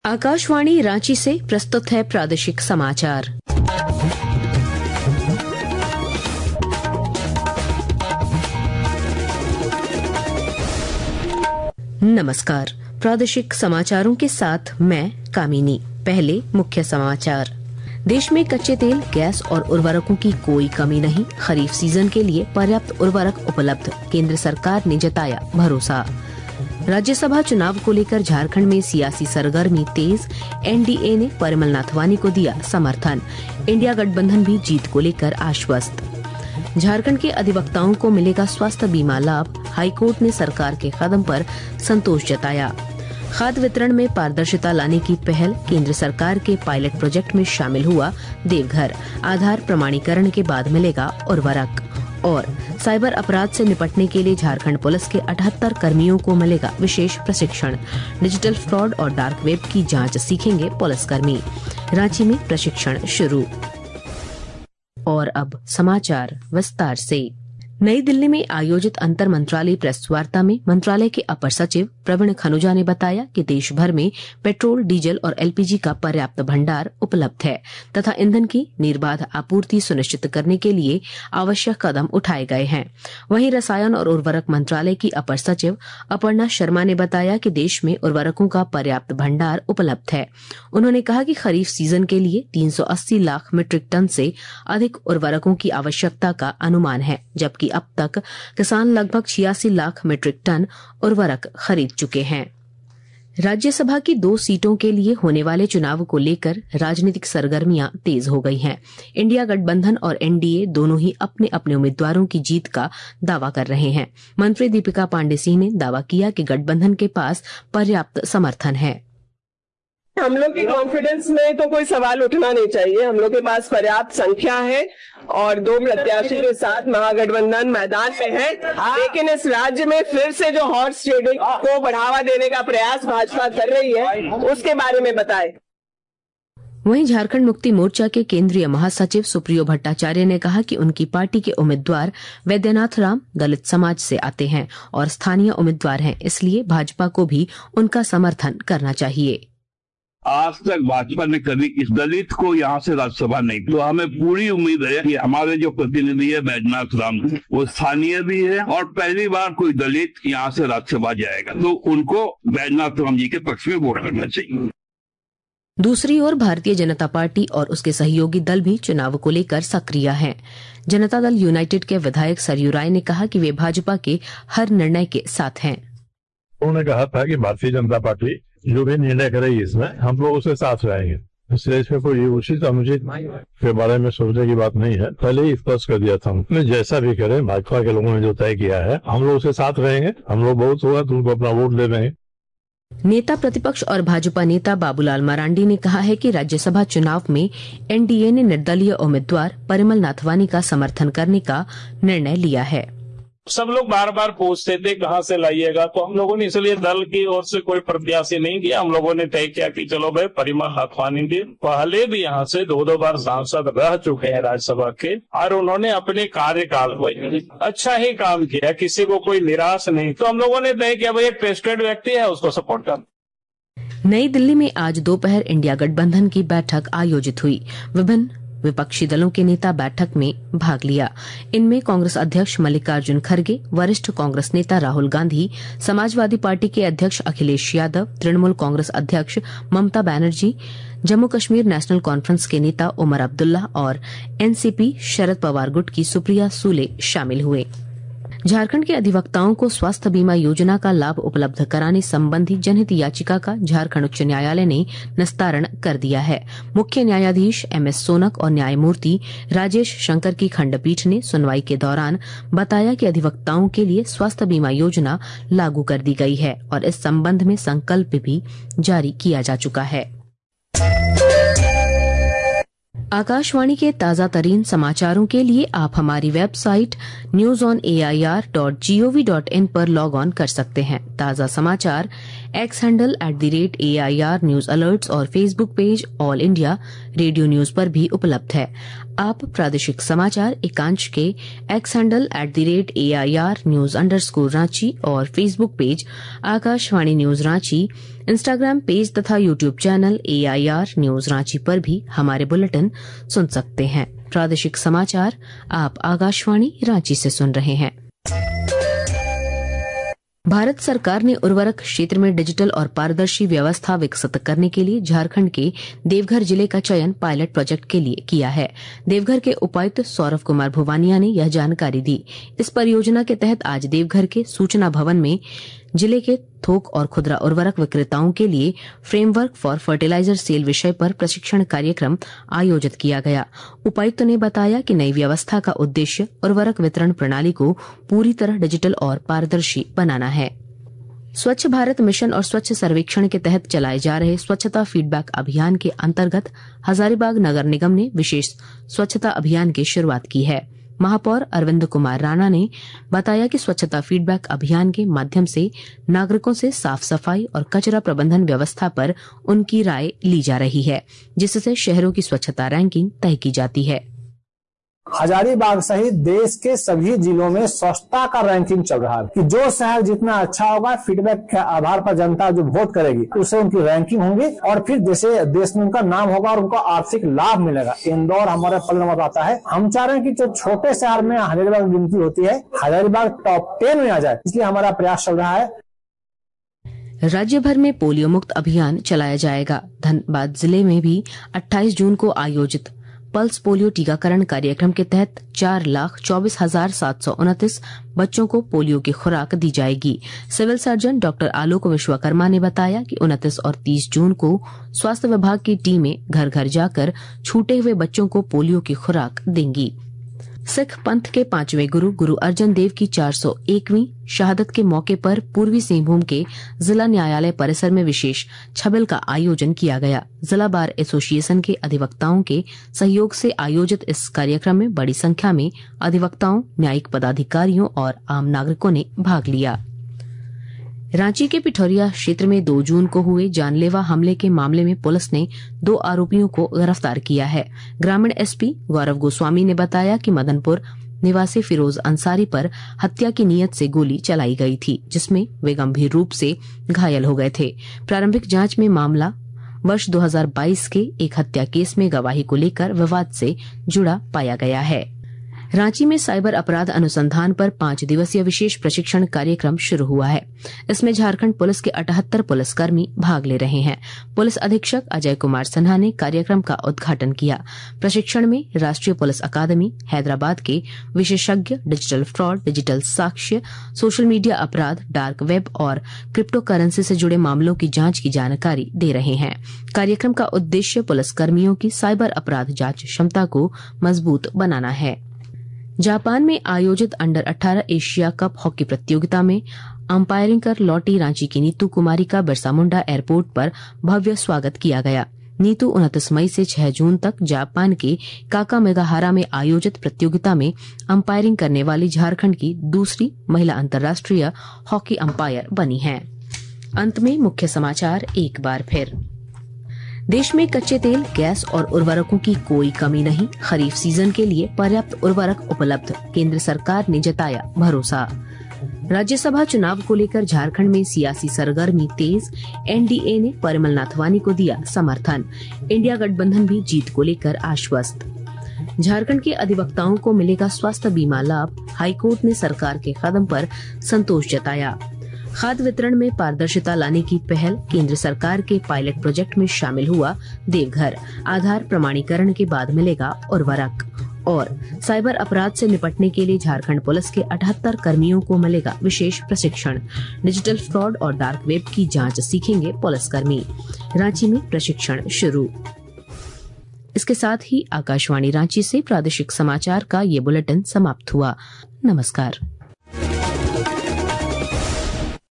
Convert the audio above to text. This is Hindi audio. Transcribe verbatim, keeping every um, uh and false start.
आकाशवाणी रांची से प्रस्तुत है प्रादेशिक समाचार। नमस्कार, प्रादेशिक समाचारों के साथ मैं कामिनी। पहले मुख्य समाचार। देश में कच्चे तेल, गैस और उर्वरकों की कोई कमी नहीं। खरीफ सीजन के लिए पर्याप्त उर्वरक उपलब्ध, केंद्र सरकार ने जताया भरोसा। राज्यसभा चुनाव को लेकर झारखंड में सियासी सरगर्मी तेज, एनडीए ने परिमल नाथवानी को दिया समर्थन। इंडिया गठबंधन भी जीत को लेकर आश्वस्त। झारखंड के अधिवक्ताओं को मिलेगा स्वास्थ्य बीमा लाभ, हाईकोर्ट ने सरकार के कदम पर संतोष जताया। खाद्य वितरण में पारदर्शिता लाने की पहल, केंद्र सरकार के पायलट प्रोजेक्ट में शामिल हुआ देवघर। आधार प्रमाणीकरण के बाद मिलेगा उर्वरक। और साइबर अपराध से निपटने के लिए झारखंड पुलिस के अठहत्तर कर्मियों को मिलेगा विशेष प्रशिक्षण। डिजिटल फ्रॉड और डार्क वेब की जांच सीखेंगे पुलिसकर्मी। रांची में प्रशिक्षण शुरू। और अब समाचार विस्तार से। नई दिल्ली में आयोजित अंतर मंत्रालय प्रेस वार्ता में मंत्रालय के अपर सचिव प्रवीण खनुजा ने बताया कि देश भर में पेट्रोल, डीजल और एलपीजी का पर्याप्त भंडार उपलब्ध है तथा ईंधन की निर्बाध आपूर्ति सुनिश्चित करने के लिए आवश्यक कदम उठाए गए हैं। वहीं रसायन और उर्वरक मंत्रालय की अपर सचिव अपर्णा शर्मा ने बताया कि देश में उर्वरकों का पर्याप्त भंडार उपलब्ध है। उन्होंने कहा कि खरीफ सीजन के लिए तीन सौ अस्सी लाख मीट्रिक टन से अधिक उर्वरकों की आवश्यकता का अनुमान है, जबकि अब तक किसान लगभग छियासी लाख मीट्रिक टन उर्वरक खरीद चुके हैं। राज्यसभा की दो सीटों के लिए होने वाले चुनाव को लेकर राजनीतिक सरगर्मियां तेज हो गई हैं। इंडिया गठबंधन और एनडीए दोनों ही अपने अपने उम्मीदवारों की जीत का दावा कर रहे हैं। मंत्री दीपिका पांडे सिंह ने दावा किया कि गठबंधन के पास पर्याप्त समर्थन है। हम लोग की कॉन्फिडेंस में तो कोई सवाल उठना नहीं चाहिए। हम लोग के पास पर्याप्त संख्या है और दो प्रत्याशी के साथ महागठबंधन मैदान में है। लेकिन इस राज्य में फिर से जो हॉर्स ट्रेडिंग को बढ़ावा देने का प्रयास भाजपा कर रही है, उसके बारे में बताएं। वहीं झारखंड मुक्ति मोर्चा के केंद्रीय महासचिव सुप्रियो भट्टाचार्य ने कहा कि उनकी पार्टी के उम्मीदवार वैद्यनाथ राम दलित समाज से आते हैं और स्थानीय उम्मीदवार हैं, इसलिए भाजपा को भी उनका समर्थन करना चाहिए। आज तक भाजपा ने कभी इस दलित को यहाँ से राज्यसभा नहीं, तो हमें पूरी उम्मीद है कि हमारे जो प्रतिनिधि है वैद्यनाथ राम, वो स्थानीय भी है और पहली बार कोई दलित यहाँ से राज्यसभा जाएगा, तो उनको वैद्यनाथ राम जी के पक्ष में वोट करना चाहिए। दूसरी ओर भारतीय जनता पार्टी और उसके सहयोगी दल भी चुनाव को लेकर सक्रिय हैं। जनता दल यूनाइटेड के विधायक सरयू राय ने कहा कि वे भाजपा के हर निर्णय के साथ हैं। उन्होंने कहा था कि भारतीय जनता पार्टी जो भी निर्णय करेगी इसमें हम लोग उसके साथ रहेंगे, इसलिए इसमें कोई उचित अनुचित के बारे में सोचने की बात नहीं है। पहले ही स्पष्ट कर दिया था हमने, जैसा भी करें भाजपा के लोगों ने जो तय किया है हम लोग उसके साथ रहेंगे। हम लोग बहुत हुआ तो उनको अपना वोट दे देंगे। नेता प्रतिपक्ष और भाजपा नेता बाबूलाल मरांडी ने कहा है कि राज्यसभा चुनाव में एनडीए ने निर्दलीय उम्मीदवार परिमल नाथवानी का समर्थन करने का निर्णय लिया है। सब लोग बार बार पूछते थे कहाँ से लाइएगा, तो हम लोगों ने इसलिए दल की ओर से कोई प्रत्याशी नहीं किया। हम लोगों ने तय किया कि चलो भाई परिमल नाथवानी भी पहले भी यहाँ से दो दो बार सांसद रह चुके हैं राज्यसभा के, और उन्होंने अपने कार्यकाल में अच्छा ही काम किया, किसी को कोई निराश नहीं। तो हम लोगों ने तय किया भाई एक टेस्टेड व्यक्ति है, उसको सपोर्ट कर। नई दिल्ली में आज दोपहर इंडिया गठबंधन की बैठक आयोजित हुई। विभिन्न विपक्षी दलों के नेता बैठक में भाग लिया। इनमें कांग्रेस अध्यक्ष मल्लिकार्जुन खड़गे, वरिष्ठ कांग्रेस नेता राहुल गांधी, समाजवादी पार्टी के अध्यक्ष अखिलेश यादव, तृणमूल कांग्रेस अध्यक्ष ममता बनर्जी, जम्मू कश्मीर नेशनल कॉन्फ्रेंस के नेता उमर अब्दुल्ला और एनसीपी शरद पवार गुट की सुप्रिया सूले शामिल हुए। झारखंड के अधिवक्ताओं को स्वास्थ्य बीमा योजना का लाभ उपलब्ध कराने संबंधी जनहित याचिका का झारखंड उच्च न्यायालय ने निस्तारण कर दिया है। मुख्य न्यायाधीश एम एस सोनक और न्यायमूर्ति राजेश शंकर की खंडपीठ ने सुनवाई के दौरान बताया कि अधिवक्ताओं के लिए स्वास्थ्य बीमा योजना लागू कर दी गई है और इस संबंध में संकल्प भी जारी किया जा चुका है। आकाशवाणी के ताजा तरीन समाचारों के लिए आप हमारी website news on A I R dot G O V dot in पर लॉग ऑन कर सकते हैं। ताजा समाचार X handle at the rate A I R news alerts और Facebook page All India Radio news पर भी उपलब्ध है। आप प्रादेशिक समाचार एकांश के X handle at the rate A I R news underscore Ranchi और Facebook page Akashvani news Ranchi, Instagram page तथा YouTube channel A I R news Ranchi पर भी हमारे बुलेटिन सुन सकते हैं। प्रादेशिक समाचार आप आकाशवाणी रांची से सुन रहे हैं। भारत सरकार ने उर्वरक क्षेत्र में डिजिटल और पारदर्शी व्यवस्था विकसित करने के लिए झारखंड के देवघर जिले का चयन पायलट प्रोजेक्ट के लिए किया है। देवघर के उपायुक्त सौरभ कुमार भुवानिया ने यह जानकारी दी। इस परियोजना के तहत आज देवघर के सूचना भवन में जिले के थोक और खुदरा उर्वरक विक्रेताओं के लिए फ्रेमवर्क फॉर फर्टिलाइजर सेल विषय पर प्रशिक्षण कार्यक्रम आयोजित किया गया। उपायुक्त ने बताया कि नई व्यवस्था का उद्देश्य उर्वरक वितरण प्रणाली को पूरी तरह डिजिटल और पारदर्शी बनाना है। स्वच्छ भारत मिशन और स्वच्छ सर्वेक्षण के तहत चलाए जा रहे स्वच्छता फीडबैक अभियान के अंतर्गत हजारीबाग नगर निगम ने विशेष स्वच्छता अभियान की शुरुआत की है। महापौर अरविंद कुमार राणा ने बताया कि स्वच्छता फीडबैक अभियान के माध्यम से नागरिकों से साफ सफाई और कचरा प्रबंधन व्यवस्था पर उनकी राय ली जा रही है, जिससे शहरों की स्वच्छता रैंकिंग तय की जाती है। हजारीबाग सहित देश के सभी जिलों में स्वच्छता का रैंकिंग चल रहा है कि जो शहर जितना अच्छा होगा, फीडबैक के आधार पर जनता जो वोट करेगी उससे उनकी रैंकिंग होगी और फिर जैसे देश में उनका नाम होगा और उनको आर्थिक लाभ मिलेगा। इंदौर हमारे पल नंबर आता है। हम चाह रहे हैं कि जो छोटे शहर में हजारीबाग गिनती होती है, हजारीबाग टॉप टेन में आ जाए, इसलिए हमारा प्रयास चल रहा है। राज्य भर में पोलियो मुक्त अभियान चलाया जाएगा। धनबाद जिले में भी अट्ठाईस जून को आयोजित पल्स पोलियो टीकाकरण कार्यक्रम के तहत चार लाख चौबीस हजार सात सौ उनतीस बच्चों को पोलियो की खुराक दी जाएगी। Civil surgeon doctor Alok Vishwakarma ने बताया कि उनतीस और तीस जून को स्वास्थ्य विभाग की टीमें घर घर जाकर छूटे हुए बच्चों को पोलियो की खुराक देंगी। सिख पंथ के पांचवें गुरु गुरु अर्जन देव की चार सौ एकवीं शहादत के मौके पर पूर्वी सिंहभूम के जिला न्यायालय परिसर में विशेष छबिल का आयोजन किया गया। जिला बार एसोसिएशन के अधिवक्ताओं के सहयोग से आयोजित इस कार्यक्रम में बड़ी संख्या में अधिवक्ताओं, न्यायिक पदाधिकारियों और आम नागरिकों ने भाग लिया। रांची के पिठौरिया क्षेत्र में दो जून को हुए जानलेवा हमले के मामले में पुलिस ने दो आरोपियों को गिरफ्तार किया है। ग्रामीण एसपी गौरव गोस्वामी ने बताया कि मदनपुर निवासी फिरोज अंसारी पर हत्या की नीयत से गोली चलाई गई थी, जिसमें वे गंभीर रूप से घायल हो गए थे। प्रारंभिक जांच में मामला वर्ष दो हज़ार बाईस के एक हत्या केस में गवाही को लेकर विवाद से जुड़ा पाया गया है। रांची में साइबर अपराध अनुसंधान पर पांच दिवसीय विशेष प्रशिक्षण कार्यक्रम शुरू हुआ है। इसमें झारखंड पुलिस के अठहत्तर पुलिसकर्मी भाग ले रहे हैं। पुलिस अधीक्षक अजय कुमार सिन्हा ने कार्यक्रम का उद्घाटन किया। प्रशिक्षण में राष्ट्रीय पुलिस अकादमी हैदराबाद के विशेषज्ञ डिजिटल फ्रॉड, डिजिटल साक्ष्य, सोशल मीडिया अपराध, डार्क वेब और क्रिप्टो करेंसी से जुड़े मामलों की जांच की जानकारी दे रहे हैं। कार्यक्रम का उद्देश्य पुलिसकर्मियों की साइबर अपराध जांच क्षमता को मजबूत बनाना है। जापान में आयोजित अंडर अठारह एशिया कप हॉकी प्रतियोगिता में अंपायरिंग कर लौटी रांची की नीतू कुमारी का बिरसा मुंडा एयरपोर्ट पर भव्य स्वागत किया गया। नीतू उनतीस मई से छह जून तक जापान के काकामेगाहारा में आयोजित प्रतियोगिता में अंपायरिंग करने वाली झारखंड की दूसरी महिला अंतर्राष्ट्रीय हॉकी अंपायर बनी हैं। अंत में मुख्य समाचार एक बार फिर। देश में कच्चे तेल, गैस और उर्वरकों की कोई कमी नहीं। खरीफ सीजन के लिए पर्याप्त उर्वरक उपलब्ध, केंद्र सरकार ने जताया भरोसा। राज्यसभा चुनाव को लेकर झारखंड में सियासी सरगर्मी तेज, एनडीए ने परिमल नाथवानी को दिया समर्थन। इंडिया गठबंधन भी जीत को लेकर आश्वस्त। झारखंड के अधिवक्ताओं को मिलेगा स्वास्थ्य बीमा लाभ, हाईकोर्ट ने सरकार के कदम पर संतोष जताया। खाद्य वितरण में पारदर्शिता लाने की पहल, केंद्र सरकार के पायलट प्रोजेक्ट में शामिल हुआ देवघर। आधार प्रमाणीकरण के बाद मिलेगा उर्वरक। और साइबर अपराध से निपटने के लिए झारखंड पुलिस के अठहत्तर कर्मियों को मिलेगा विशेष प्रशिक्षण। डिजिटल फ्रॉड और डार्क वेब की जांच सीखेंगे पुलिसकर्मी। रांची में प्रशिक्षण शुरू। इसके साथ ही आकाशवाणी रांची से प्रादेशिक समाचार का ये बुलेटिन समाप्त हुआ। नमस्कार।